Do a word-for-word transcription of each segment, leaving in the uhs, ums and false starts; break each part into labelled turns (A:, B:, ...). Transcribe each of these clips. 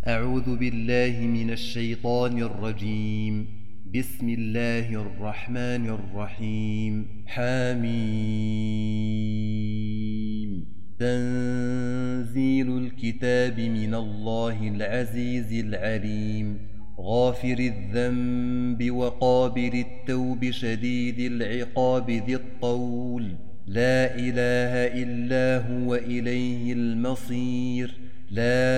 A: أعوذ بالله من الشيطان الرجيم. بسم الله الرحمن الرحيم. حميم. تنزيل الكتاب من الله العزيز العليم. غافر الذنب وقابل التوب شديد العقاب ذي الطول. لا إله إلا هو إليه المصير. لا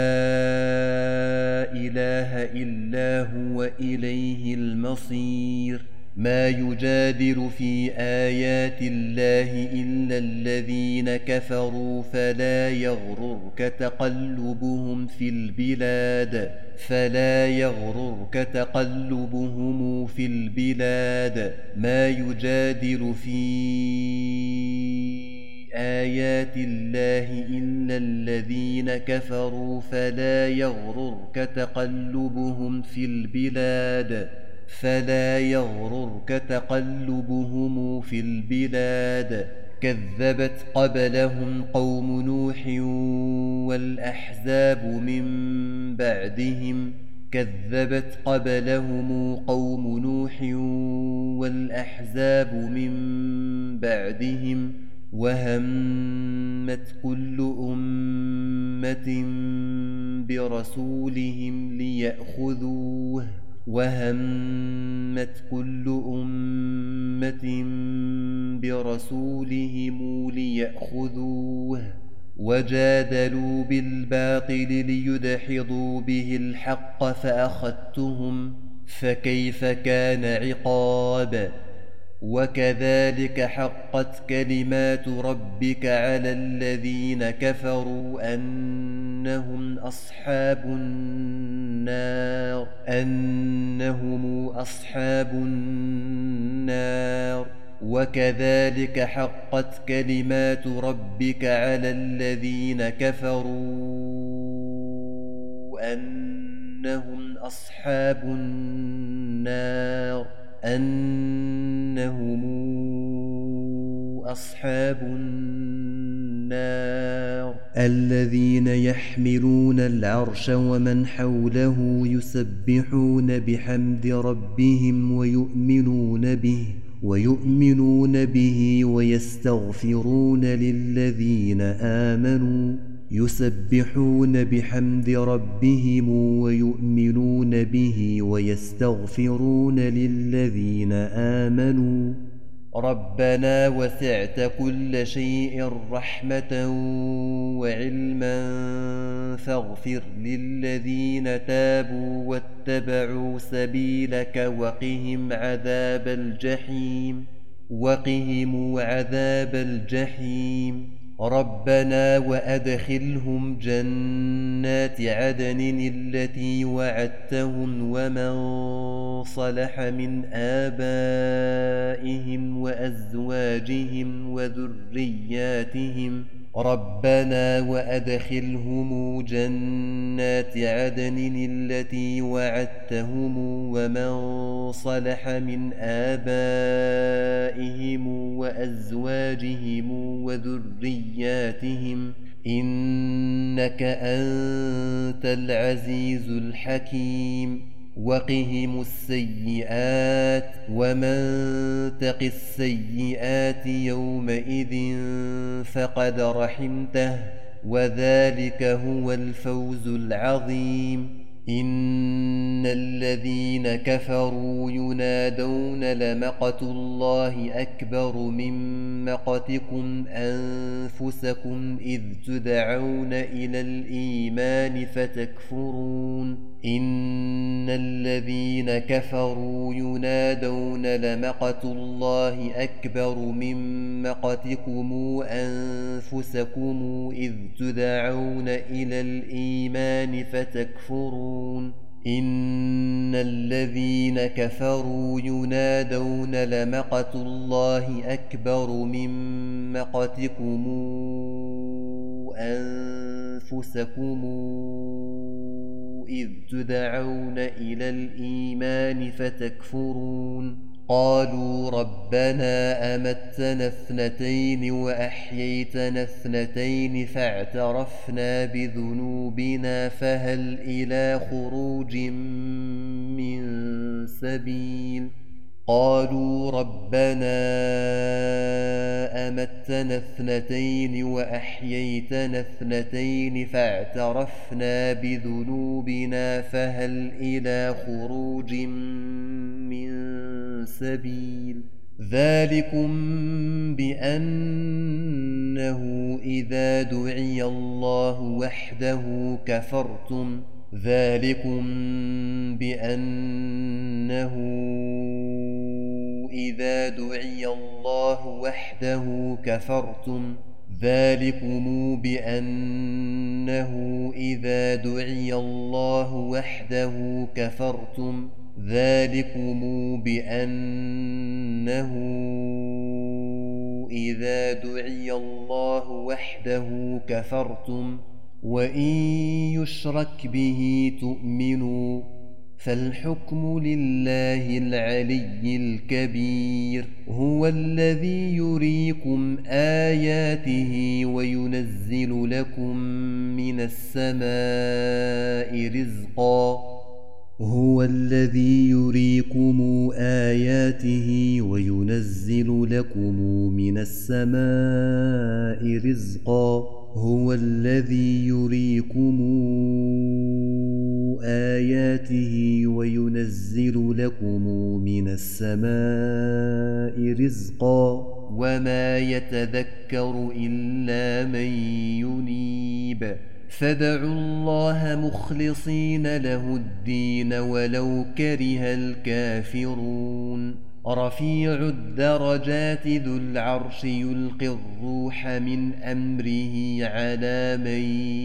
A: إله إلا هو إليه المصير. ما يجادل في آيات الله إلا الذين كفروا فلا يغررك تقلبهم في البلاد فلا يغررك تقلبهم في البلاد. ما يجادل في آيات الله إلا الذين كفروا فلا يغررك تقلبهم في البلاد فلا يغررك تقلبهم في البلاد. كذبت قبلهم قوم نوح والأحزاب من بعدهم كذبت قبلهم قوم نوح والأحزاب من بعدهم وهمت كل أمة برسولهم ليأخذوه وهمت كل أمة برسولهم ليأخذوه وجادلوا بالباطل ليدحضوا به الحق فأخذتهم فكيف كان عقاب. وكذلك حقت كلمات ربك على الذين كفروا أنهم أصحاب النار أنهم أصحاب النار. وكذلك حقت كلمات ربك على الذين كفروا أنهم أصحاب النار أنهم أصحاب النار. الذين يحملون العرش ومن حوله يسبحون بحمد ربهم ويؤمنون به ويؤمنون به ويستغفرون للذين آمنوا يسبحون بحمد ربهم ويؤمنون به ويستغفرون للذين آمنوا ربنا وسعت كل شيء رحمة وعلما فاغفر للذين تابوا واتبعوا سبيلك وقهم عذاب الجحيم وقهم عذاب الجحيم. ربنا وأدخلهم جنات عدن التي وعدتهم ومن صلح من آبائهم وأزواجهم وذرياتهم ربنا وأدخلهم جنات عدن التي وعدتهم ومن صلح من آبائهم وأزواجهم وذرياتهم إنك أنت العزيز الحكيم. وقهم السيئات ومن تق السيئات يومئذ فقد رحمته وذلك هو الفوز العظيم. إن الذين كفروا ينادون لمقت الله أكبر من مقتكم أنفسكم إذ تدعون إلى الإيمان فتكفرون. إن الذين كفروا ينادون لمقت الله أكبر من مقتكم أنفسكم إذ تدعون إلى الإيمان فتكفرون. إن الذين كفروا ينادون لمقت الله أكبر من مقتكم أنفسكم إذ تدعون إلى الإيمان فتكفرون. قالوا ربنا أمتنا اثنتين وأحييتنا اثنتين فاعترفنا بذنوبنا فهل إلى خروج من سبيل قالوا ربنا أمتنا اثنتين وأحييتنا اثنتين فاعترفنا بذنوبنا فهل إلى خروج من سبيل ذلكم بأنه إذا دعي الله وحده كفرتم ذلكم بأنه إذا دعي الله وحده كفرتم ذلكم بأنه إذا دعي الله وحده كفرتم ذلكم بأنه إذا دعي الله وحده كفرتم وإن يشرك به تؤمنوا فالحكم لله العلي الكبير هو الذي يريكم آياته وينزل لكم من السماء رزقا هو الذي يريكم آياته وينزل لكم من السماء رزقا هو الذي يريكم آياته وينزل لكم من السماء رزقا وما يتذكر إلا من ينيب فادعوا الله مخلصين له الدين ولو كره الكافرون رفيع الدرجات ذو العرش يلقي الروح من أمره على من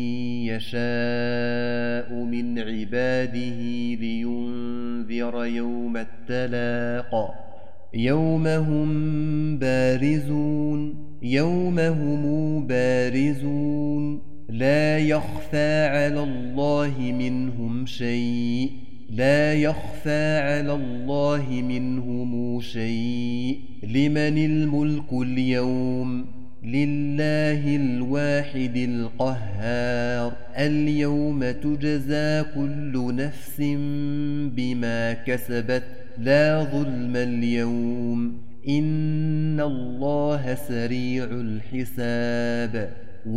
A: يشاء من عباده لينذر يوم التلاق يوم هم بارزون يوم هم بارزون لا يخفى على الله منهم شيء لا يخفى على الله منهم شيء لمن الملك اليوم لله الواحد القهار اليوم تجزى كل نفس بما كسبت لا ظلم اليوم إن الله سريع الحساب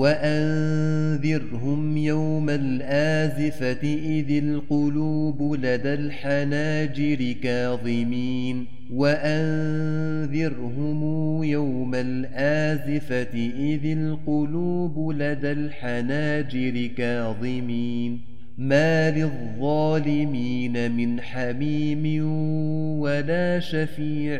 A: وأنذرهم يوم الآزفة إذ القلوب لدى الحناجر كاظمين وأنذرهم يوم الآزفة إذ القلوب لدى الحناجر كاظمين ما للظالمين من حميم ولا شفيع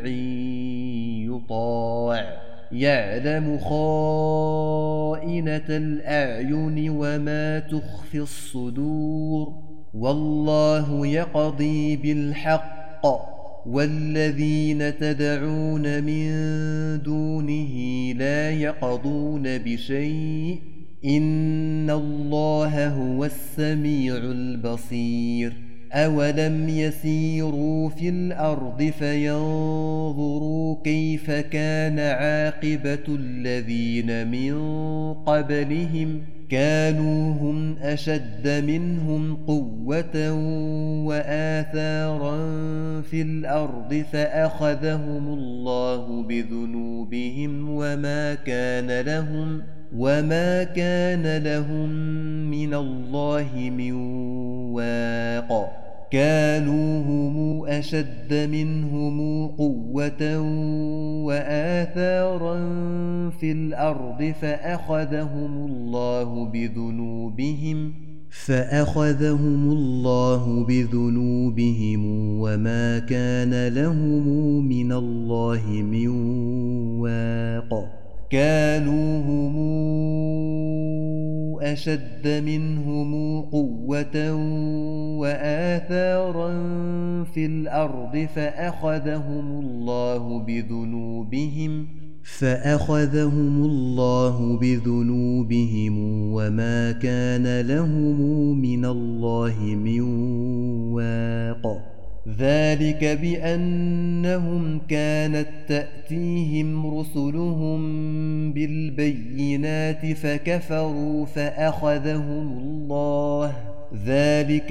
A: يطاع يعلم خائنة الأعين وما تخفي الصدور والله يقضي بالحق والذين تدعون من دونه لا يقضون بشيء إن الله هو السميع البصير أولم يسيروا في الأرض فينظروا كيف كان عاقبة الذين من قبلهم كانوا هم أشد منهم قوة وآثارا في الأرض فأخذهم الله بذنوبهم وما كان لهم وما كان لهم من الله من واق كانوا هم أشد منهم قوة وآثارا في الأرض فأخذهم الله بذنوبهم فأخذهم الله بذنوبهم وما كان لهم من الله من واق كانوا هم أشد منهم قوة وآثارا في الأرض فأخذهم الله بذنوبهم فأخذهم الله بذنوبهم وما كان لهم من الله من واق ذلك بأنهم كانت تأتيهم رسلهم بالبينات فكفروا فأخذهم الله ذلك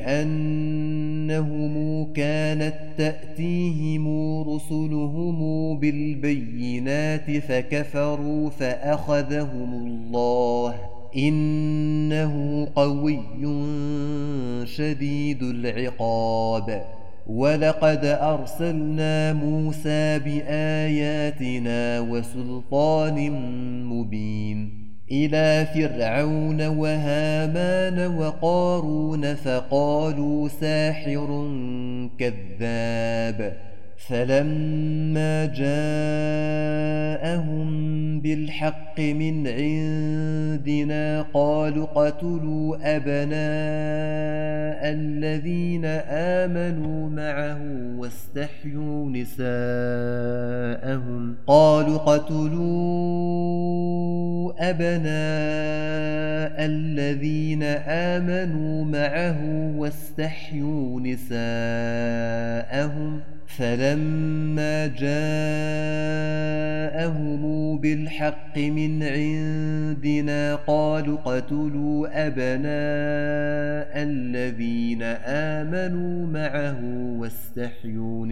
A: بأنهم كانت تأتيهم رسلهم بالبينات فكفروا فأخذهم الله إنه قوي شديد العقاب ولقد أرسلنا موسى بآياتنا وسلطان مبين إلى فرعون وهامان وقارون فقالوا ساحر كذاب فلما جاءهم بالحق من عندنا قالوا اقتلوا أبناء الذين آمنوا معه واستحيوا نساءهم قالوا اقتلوا أبناء الذين آمنوا معه واستحيوا نساءهم فلما جاءهم بالحق من عندنا قالوا اقتلوا أبناء الذين آمنوا معه واستحيوا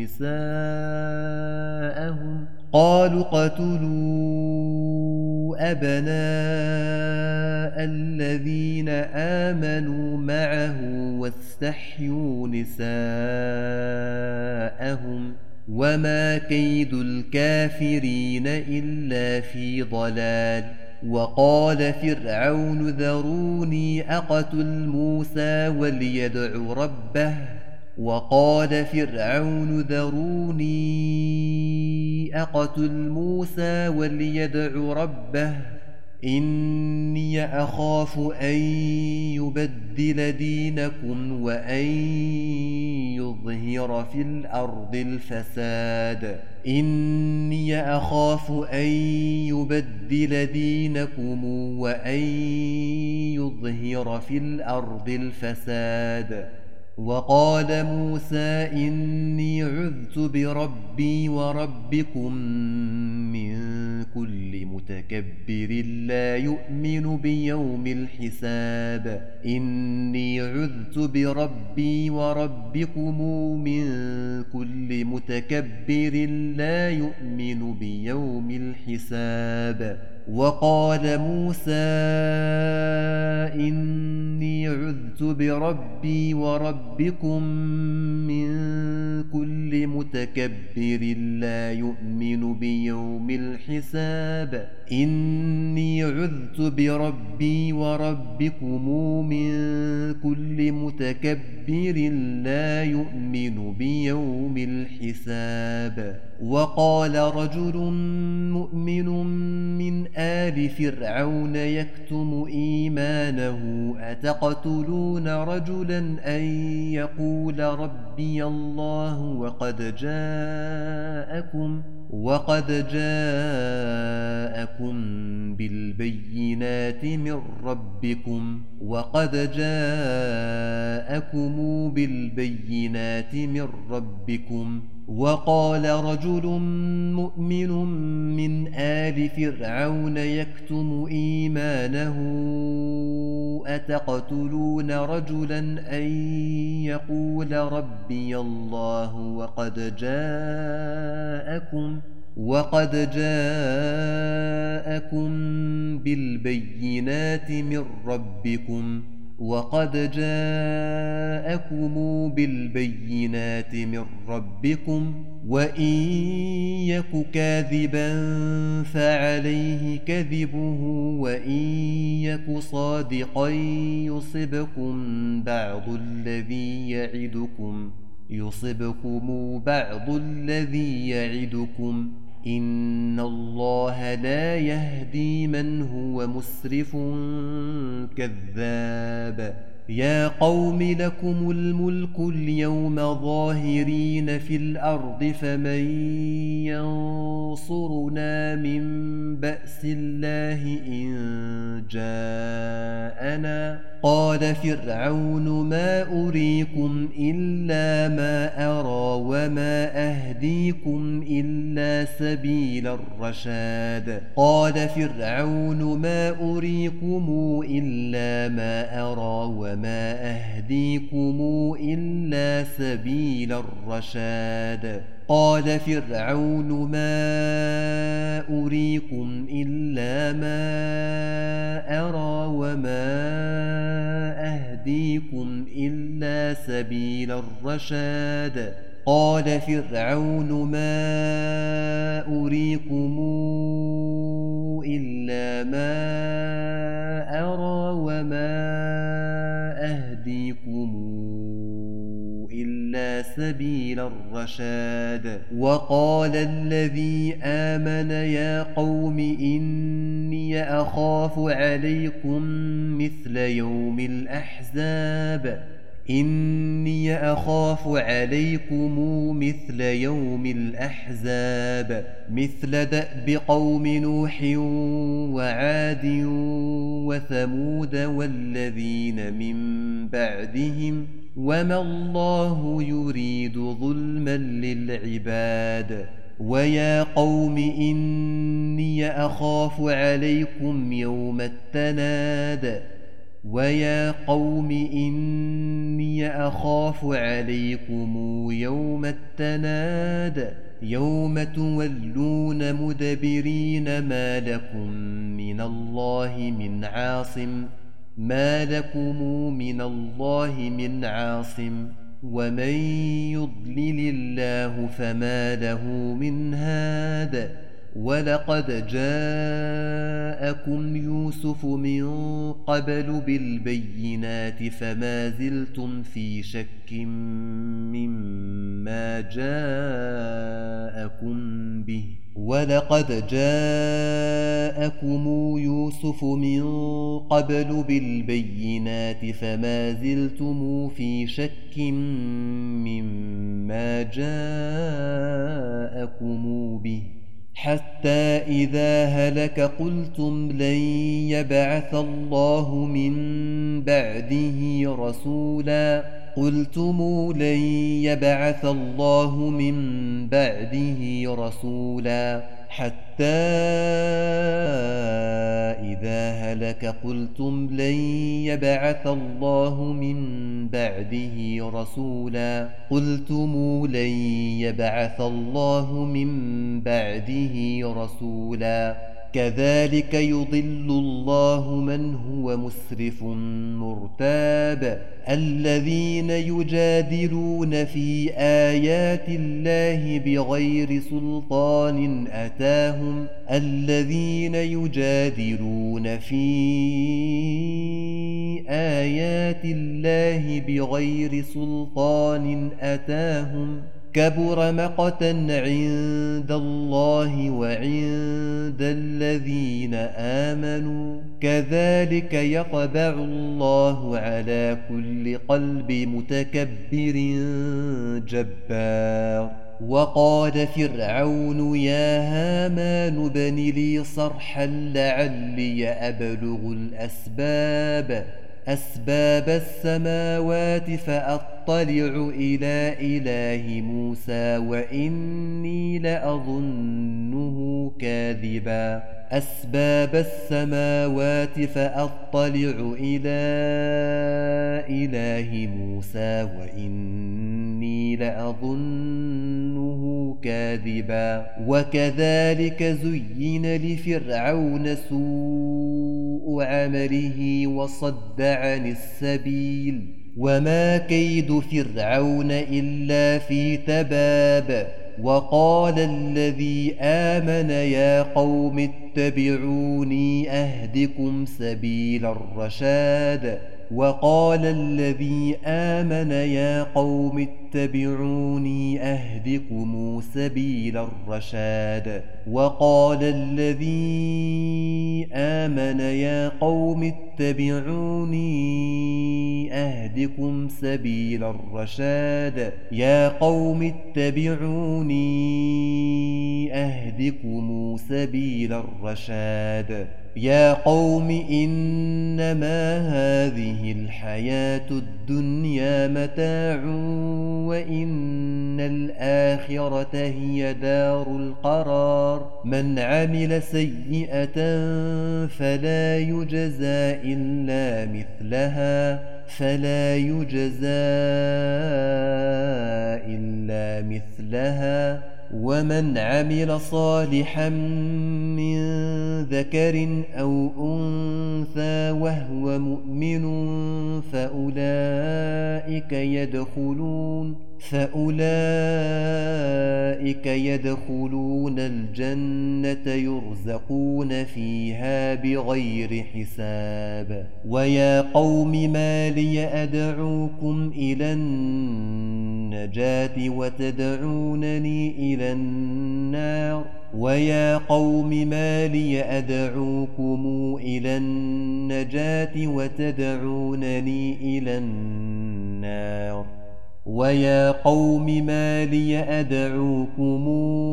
A: نساءهم قالوا اقتلوا أبناء الذين آمنوا معه واستحيوا نساءهم وما كيد الكافرين إلا في ضلال وقال فرعون ذروني أقتل موسى وليدع ربه وقال فرعون ذروني أقتل موسى وليدع ربه إني أخاف أن يبدل دينكم وأن يظهر في الأرض الفساد إني أخاف أن يبدل دينكم وأن يظهر في الأرض الفساد وقال موسى إني عذت بربي وربكم من كل متكبر لا يؤمن بيوم الحساب إني عذت بربي وربكم من كل متكبر لا يؤمن بيوم الحساب وقال موسى إني عذت بربي وربكم من كل متكبر لا يؤمن بيوم الحساب إني عذت بربي وربكم من كل متكبر لا يؤمن بيوم الحساب وقال رجل مؤمن من آل فرعون يكتم إيمانه أتقتلون رجلا أن يقول ربي الله وقد جاءكم وقد جاءكم بالبينات من ربكم وقد جاءكم بالبينات من ربكم وقال رجل مؤمن من آل فرعون يكتم إيمانه أتقتلون رجلا أن يقول ربي الله وقد جاءكم وقد جاءكم بالبينات من ربكم وقد جاءكم بالبينات من ربكم وإن يك كاذبا فعليه كذبه وإن يك صادقا يصبكم بعض الذي يعدكم يصبكم بعض الذي يعدكم إن الله لا يهدي من هو مسرف كذاب يا قوم لكم الملك اليوم ظاهرين في الأرض فمن ينصرنا من بأس الله إن جاءنا قال فرعون ما أريكم إلا ما أرى وما أهديكم إلا سبيل الرشاد قال فرعون ما أريكم إلا ما أرى وما أهديكم إلا سبيل الرشاد قال فرعون ما أريكم إلا ما أرى وما أهديكم إلا سبيل الرشاد قال فرعون ما أريكم إلا ما أرى وما أهديكم إلا سبيل الرشاد وقال الذي آمن يا قوم إني أخاف عليكم مثل يوم الأحزاب إني أخاف عليكم مثل يوم الأحزاب مثل دأب قوم نوح وعاد وثمود والذين من بعدهم وما الله يريد ظلما للعباد ويا قوم إني أخاف عليكم يوم التناد ويا قوم إني أخاف عليكم يوم التناد يوم تولون مدبرين ما لكم من الله من عاصم ما لكم من الله من عاصم ومن يضلل الله فما له من هاد ولقد جاءكم يوسف من قبل بالبينات فما زلتم في شك مما جاءكم به ولقد جاءكم يوسف من قبل بالبينات فما زلتم في شك مما جاءكم به حتى إذا هلك قلتم لن يبعث الله من بعده رسولا قلتم لن يبعث الله من بعده رسولا حتى إذا هلك قلتم لن يبعث الله من بعده رسولا قلتم لن يبعث الله من بعده رسولا كذلك يضل الله من هو مسرف مرتاب الذين يجادلون في آيات الله بغير سلطان أتاهم الذين يجادلون في آيات الله بغير سلطان أتاهم كبر مقتا عند الله وعند الذين آمنوا كذلك يطبع الله على كل قلب متكبر جبار وقال فرعون يا هامان ابن لي صرحا لعلي أبلغ الأسباب أسباب السماوات فأطلع إلى إله موسى وإني لأظنه كاذبا أسباب السماوات فأطلع إلى إله موسى وإني لأظنه كاذبا وكذلك زين لفرعون سوء عمله وصد عن السبيل وما كيد فرعون إلا في تباب وقال الذي آمن يا قوم اتبعوني أهدكم سبيل الرشاد وقال الذي آمن يا قوم اتبعوني أهدكم سبيل الرشاد وقال الذي آمن يا قوم اتبعوني أهدكم سبيل الرشاد يا قوم اتبعوني أهدكم سبيل الرشاد يا قوم إنما هذه الحياة الدنيا متاع وإن الآخرة هي دار القرار من عمل سيئة فلا يجزى إلا مثلها فلا يجزى إلا مثلها ومن عمل صالحا من ذكر أو أنثى وهو مؤمن فأولئك يدخلون فأولئك يدخلون الجنة يرزقون فيها بغير حساب ويا قوم ما لي أدعوكم إلى النجاة وتدعونني إلى النار ويا قوم ما لي أدعوكم إلى النجاة وتدعونني إلى النار ويا قوم ما لي أدعوكم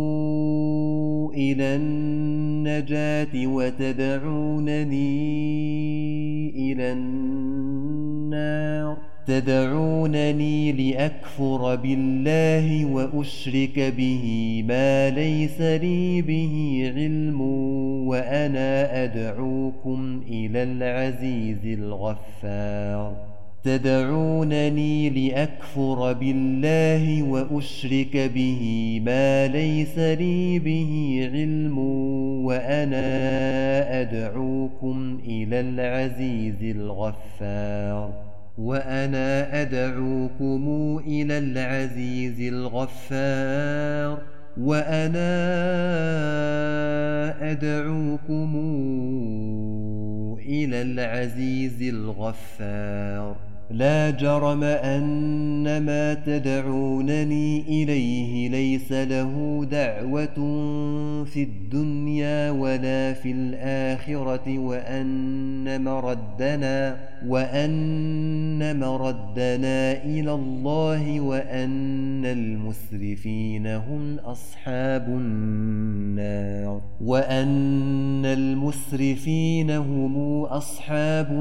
A: إلى النجاة وتدعونني إلى النار تدعونني لأكفر بالله وأشرك به ما ليس لي به علم وأنا أدعوكم إلى العزيز الغفار تدعونني لأكفر بالله وأشرك به ما ليس لي به علم وأنا أدعوكم إلى العزيز الغفار وأنا أدعوكم إلى العزيز الغفار وأنا أدعوكم إلى العزيز الغفار لا جرم أن ما تدعونني إليه ليس له دعوة في الدنيا ولا في الآخرة وأن مردنا وأن مردنا إلى الله وأن المسرفين هم أصحاب النار وأن المسرفين هم أصحاب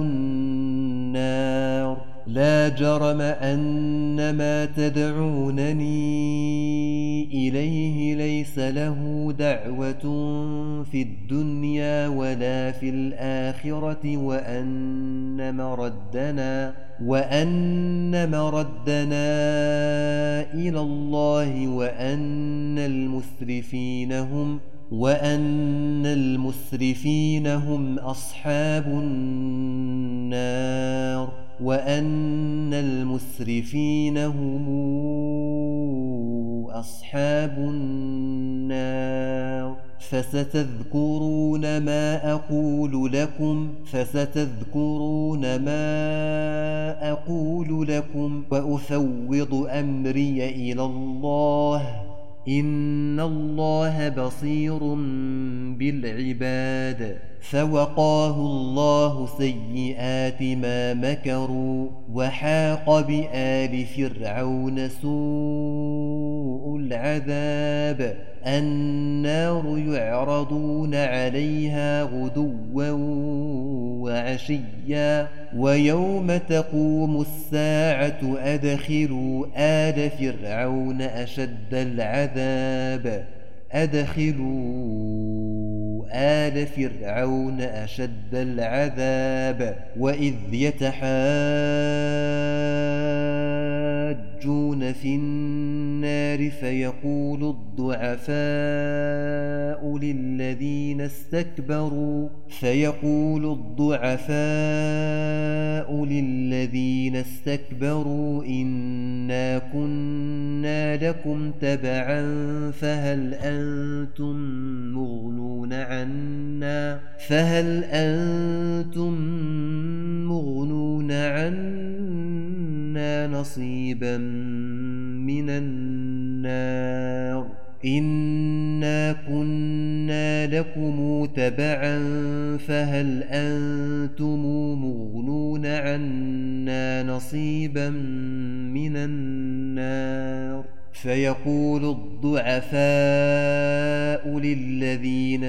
A: النار لا جرم أن ما تدعونني إليه ليس له دعوة في الدنيا ولا في الآخرة وأن مردنا وأن مردنا إلى الله وأن المسرفين هم وأن المسرفين هم أصحاب النار وأن المسرفين هم أصحاب النار فستذكرون ما أقول لكم فستذكرون ما أقول لكم وأفوض أمري إلى الله إن الله بصير بالعباد فوقاه الله سيئات ما مكروا وحاق بآل فرعون سوء العذاب النار يعرضون عليها غدوا وعشيا ويوم تقوم الساعة أدخلوا آل فرعون أشد العذاب أدخلوا آل فرعون أشد العذاب وإذ يتحاجون في النار فيقول الضعفاء للذين استكبروا فيقول الضعفاء للذين استكبروا إنا كنا لكم تبعا فهل أنتم مغنون عنا فهل أنتم مغنون عنا نصيبا من النار إنا كنا لكم تبعا فهل أنتم مغنون عنا نصيبا من النار فيقول الضعفاء للذين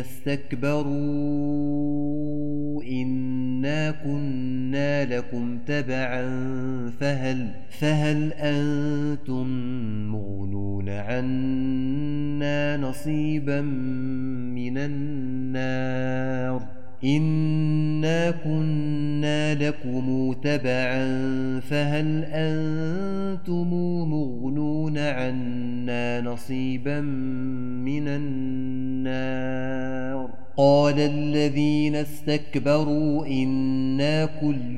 A: استكبروا إنا كنا لكم تبعا فهل, فهل أنتم مغنون عنا نصيبا من النار إنا كنا لكم تبعا فهل أنتم مغنون عنا نصيبا من النار قال الذين استكبروا إنا كل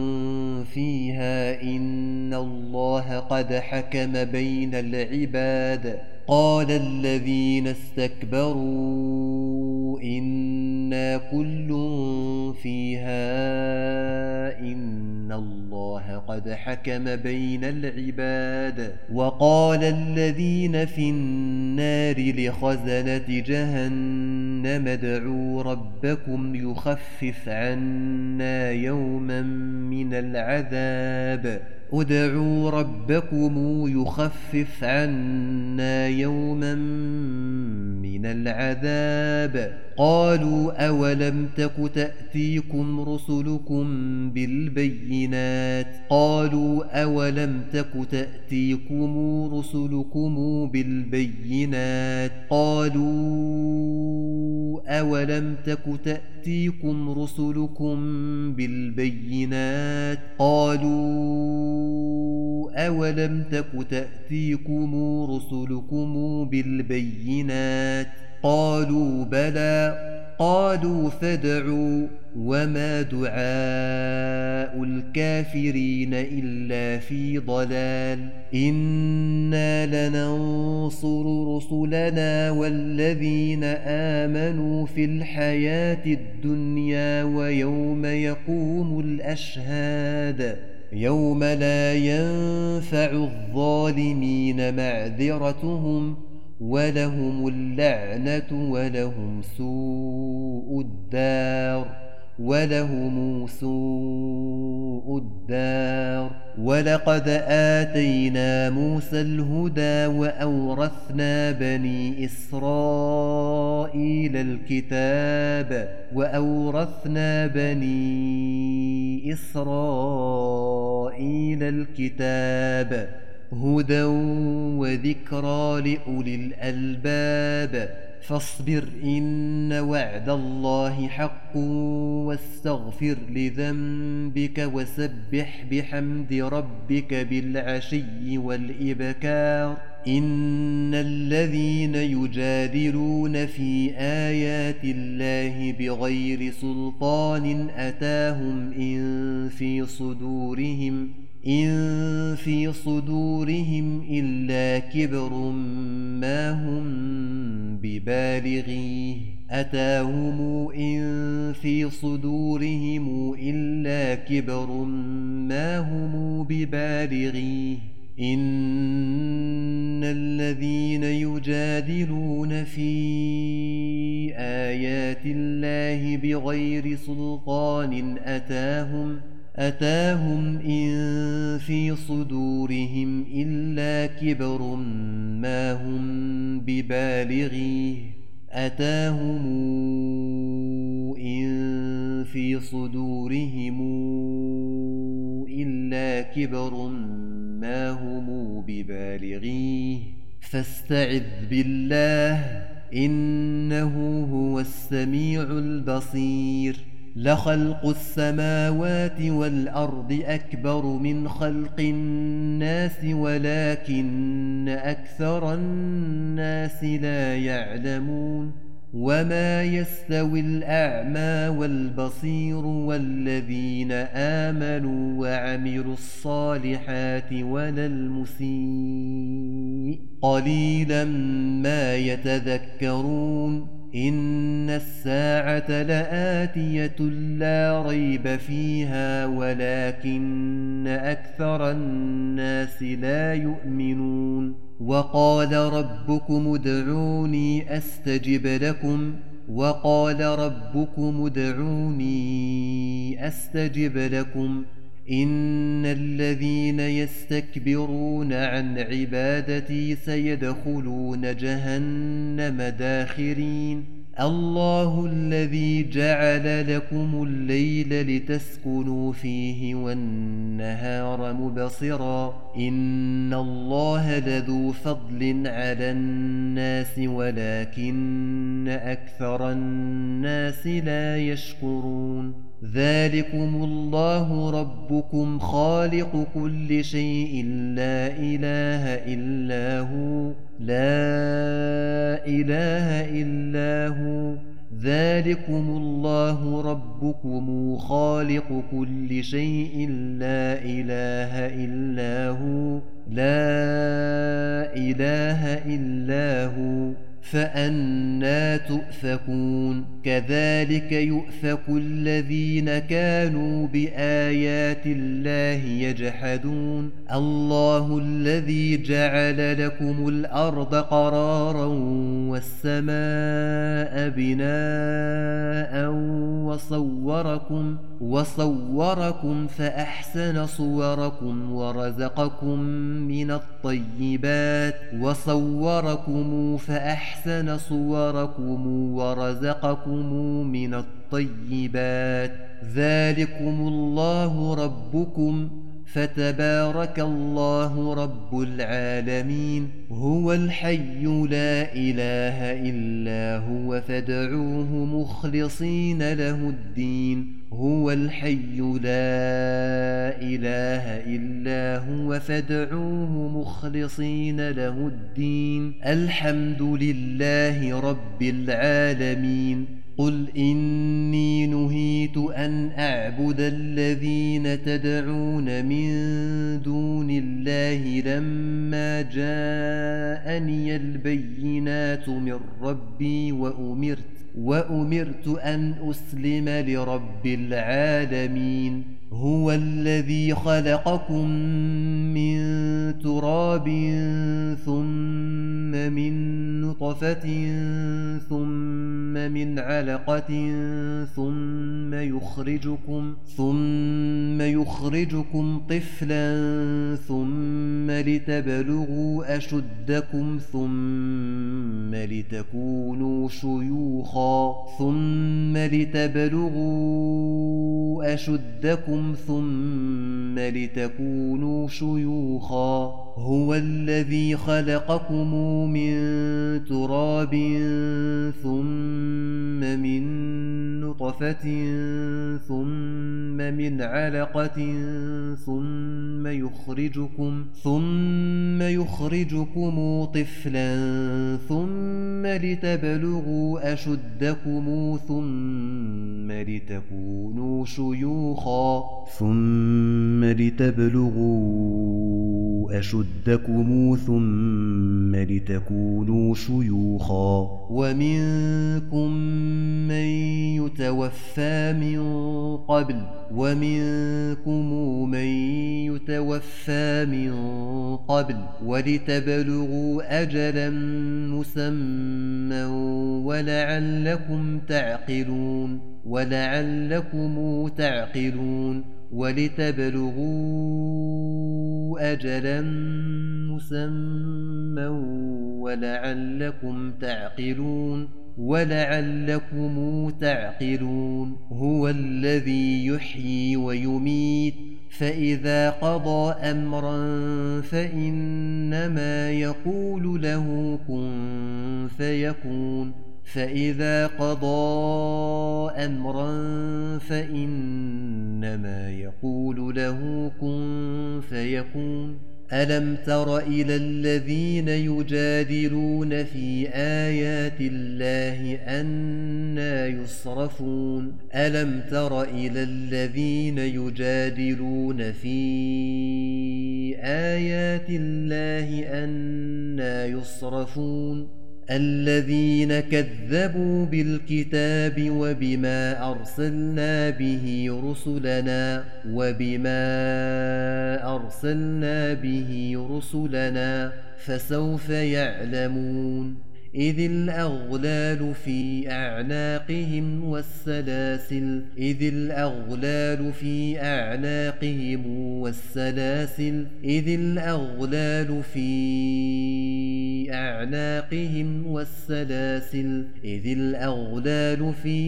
A: فيها إن الله قد حكم بين العباد قال الذين استكبروا إنا كل فيها إن الله قد حكم بين العباد وقال الذين في النار لخزنة جهنم ادعوا ربكم يخفف عنا يوما من العذاب ادعوا ربكم يخفف عنا يوما من العذاب قالوا أولم تك تأتيكم رسلكم بالبينات قالوا أولم تك تأتيكم رسلكم بالبينات قالوا أولم تك تأتيكم رسلكم بالبينات قالوا أولم تك تأتيكم رسلكم بالبينات قالوا بلى قالوا فادعوا وما دعاء الكافرين إلا في ضلال إنا لننصر رسلنا والذين آمنوا في الحياة الدنيا ويوم يقوم الأشهاد يوم لا ينفع الظالمين معذرتهم ولهم اللعنة ولهم سوء الدار ولهم سوء الدار ولقد آتينا موسى الهدى وأورثنا بني إسرائيل الكتاب وأورثنا بني إسرائيل الكتاب هدى وذكرى لأولي الألباب فاصبر إن وعد الله حق واستغفر لذنبك وسبح بحمد ربك بالعشي والإبكار إن الذين يجادلون في آيات الله بغير سلطان أتاهم إن في صدورهم إن في صدورهم إلا كبر ما هم ببالغيه أتاهم إن في صدورهم إلا كبر ما هم ببالغيه إن الذين يجادلون في آيات الله بغير سلطان أتاهم أتاهم إن في صدورهم إلا كبر ما هم ببالغيه أتاهم إن في صدورهم إلا كبر ما هم ببالغيه فاستعذ بالله إنه هو السميع البصير لخلق السماوات والأرض أكبر من خلق الناس ولكن أكثر الناس لا يعلمون وما يستوي الأعمى والبصير والذين آمنوا وعملوا الصالحات ولا المسيء قليلا ما يتذكرون إن الساعة لآتية لا ريب فيها ولكن أكثر الناس لا يؤمنون وقال ربكم ادعوني أستجب لكم وقال ربكم ادعوني أستجب لكم إن الذين يستكبرون عن عبادتي سيدخلون جهنم داخرين الله الذي جعل لكم الليل لتسكنوا فيه والنهار مبصرا إن الله لذو فضل على الناس ولكن أكثر الناس لا يشكرون ذلكم الله ربكم خالق كل شيء لا إله إلا هو لا إله إلا هو ذلكم الله ربكم خالق كل شيء لا إله إلا هو لا إله إلا هو فأنى تؤفكون كذلك يؤفك الذين كانوا بآيات الله يجحدون الله الذي جعل لكم الأرض قرارا والسماء بناء وصوركم وصوركم فأحسن صوركم ورزقكم من الطيبات وصوركم فأحسن صوركم ورزقكم من الطيبات ذلكم الله ربكم فتبارك الله رب العالمين هو الحي لا إله إلا هو فادعوه مخلصين له الدين هو الحي لا إله إلا هو فادعوه مخلصين له الدين الحمد لله رب العالمين قل إني نهيت أن أعبد الذين تدعون من دون الله لما جاءني البينات من ربي وأمرت وأمرت أن أسلم لرب العالمين هو الذي خلقكم من تراب ثم من نطفة ثم من علقة ثم يخرجكم ثم يخرجكم طفلا ثم لتبلغوا أشدكم ثم لتكونوا شيوخا ثم لتبلغوا أشدكم ثم لتكونوا شيوخا هو الذي خلقكم من تراب ثم من نطفة ثم من علقة ثم يخرجكم ثم يخرجكم طفلا ثم لتبلغوا أشدكم ثم لتكونوا شيوخا ثم لتبلغوا أشدكم ثم لتكونوا شيوخا ومنكم من يتوفى من قبل ومنكم من يتوفى من قبل ولتبلغوا أجلا مسمى ولعلكم تعقلون ولعلكم تعقلون ولتبلغوا أجلا مسمى ولعلكم تعقلون ولعلكم تعقلون هو الذي يحيي ويميت فإذا قضى أمرا فإنما يقول له كن فيكون فإذا قضى أمرا فإنما يقول له كن فيكون ألم تر إلى الذين يجادلون في آيات الله أنى يصرفون ألم تر إلى الذين يجادلون في آيات الله أنى يصرفون الذين كذبوا بالكتاب وبما أرسلنا به رسلنا وبما أرسلنا به رسلنا فسوف يعلمون إذ الأغلال في أعناقهم والسلاسل إذ الأغلال في أعناقهم والسلاسل إذ الأغلال في أعناقهم والسلاسل إذ الأغلال في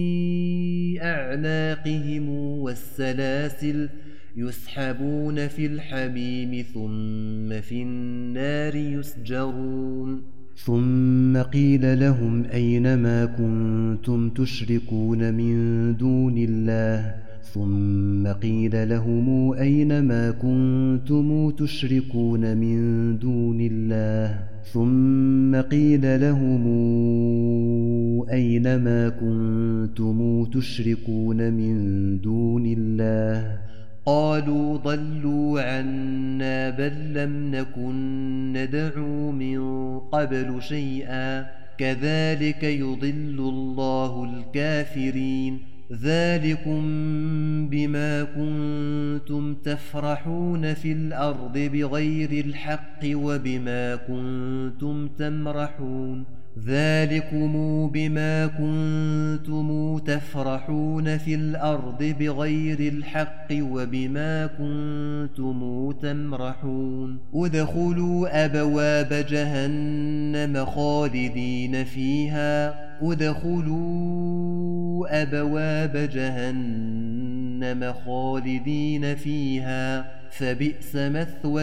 A: أعناقهم والسلاسل يسحبون في الحميم ثم في النار يسجرون ثم قيل لهم أين ما كنتم تشركون من دون الله ثم قيل لهم أين ما كنتم تشركون من دون الله ثم قيل لهم أين ما كنتم تشركون من دون الله قالوا ضلوا عنا بل لم نكن ندعو من قبل شيئا كذلك يضل الله الكافرين ذلكم بما كنتم تفرحون في الأرض بغير الحق وبما كنتم تمرحون ذلكم بما كنتم تفرحون في الأرض بغير الحق وبما كنتم تمرحون ادخلوا أبواب جهنم خالدين فيها ادخلوا أبواب جهنم خالدين فيها فبئس مثوى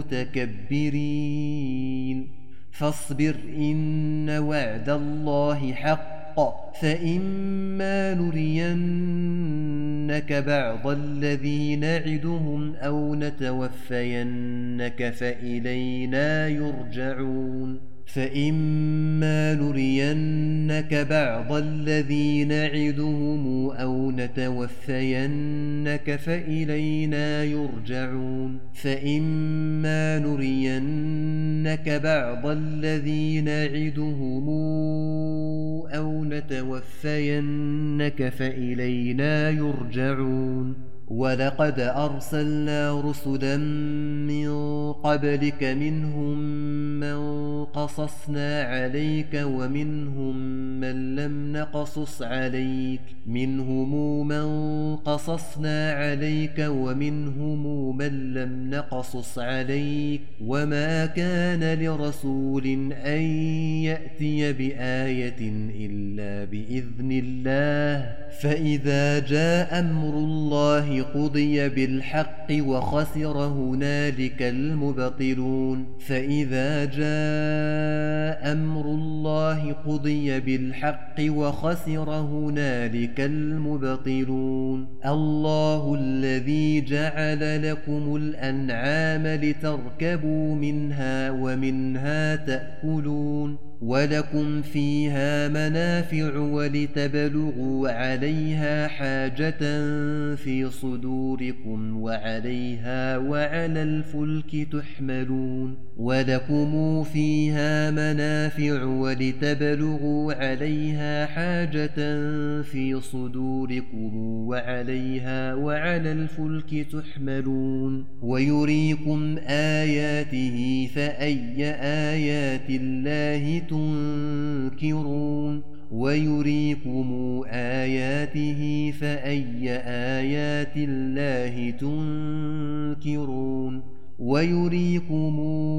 A: المتكبرين فاصبر إن وعد الله حق فإما نرينك بعض الذي نعدهم أو نتوفينك فإلينا يرجعون فإما نرينك بعض الذي نعدهم أو نتوفينك فإلينا يرجعون فإما نرينك بعض الذي نعدهم أو نتوفينك فإلينا يرجعون ولقد أرسلنا رسلا من قبلك منهم من قصصنا عليك ومنهم من لم نقصص عليك منهم من قصصنا عليك ومنهم من لم نقصص عليك وما كان لرسول أن يأتي بآية إلا بإذن الله فإذا جاء أمر الله قضي بالحق وخسر هنالك المبطلون فإذا جاء أمر الله قضي بالحق وخسر هنالك المبطلون الله الذي جعل لكم الأنعام لتركبوا منها ومنها تأكلون ولكم فيها منافع ولتبلغوا عليها حاجة في صدوركم وعليها وعلى الفلك تحملون ولكم فيها منافع ولتبلغوا عليها حاجة في صدوركم وعليها وعلى الفلك تحملون ويريكم آياته فأي آيات الله تنكرون ويريكم آياته فأي آيات الله تنكرون ويريكم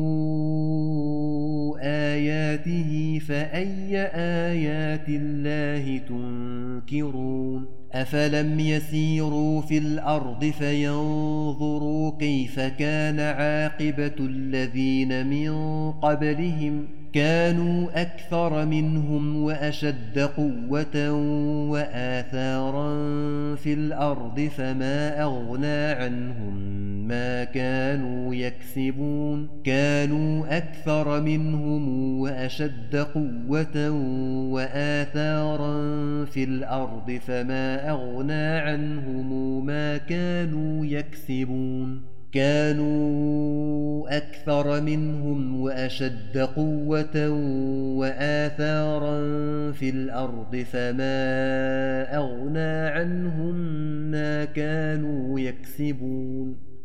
A: آياته فأي آيات الله تنكرون أفلم يسيروا في الأرض فينظروا كيف كان عاقبة الذين من قبلهم كانوا أكثر منهم وأشد قوة وآثارا في الأرض فما أغنى عنهم ما كانوا يكسبون كانوا أكثر منهم وأشد قوة وآثارا في الأرض فما أغنى عنهم ما كانوا يكسبون كانوا أكثر منهم وأشد قوة وآثارا في الأرض فما أغنى عنهم ما كانوا يكسبون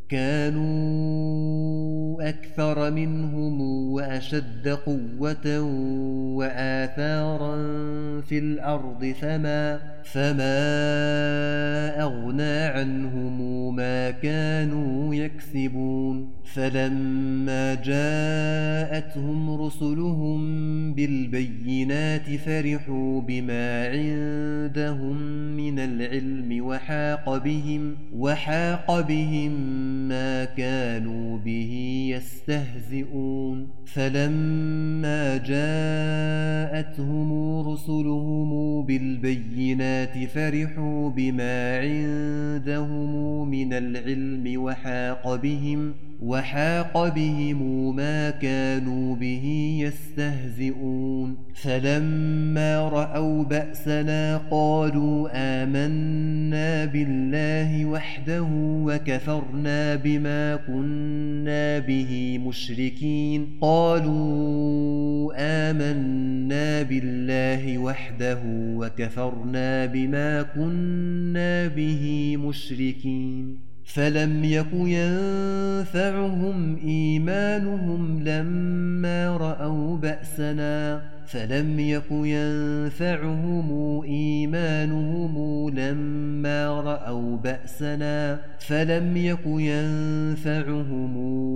A: كانوا أكثر منهم وأشد قوة وآثارا في الأرض فما, فما أغنى عنهم ما كانوا يكسبون فلما جاءتهم رسلهم بالبينات فرحوا بما عندهم من العلم وحاق بهم, وحاق بهم ما كانوا به يستهزئون فلما جاءتهم رسلهم بالبينات فرحوا بما عندهم من العلم وحاق بهم, وحاق بهم ما كانوا به يستهزئون فلما رأوا بأسنا قالوا آمنا بالله وحده وكفرنا بما كنا به مشركين قالوا آمنا بالله وحده وكفرنا بما كنا به مشركين فلم يك ينفعهم إيمانهم لما رأوا بأسنا فلم يك ينفعهم إيمانهم لما رأوا بأسنا فلم يك ينفعهم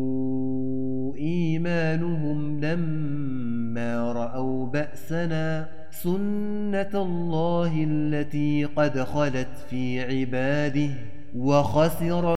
A: إيمانهم لما رأوا بأسنا سنة الله التي قد خلت في عباده وخسر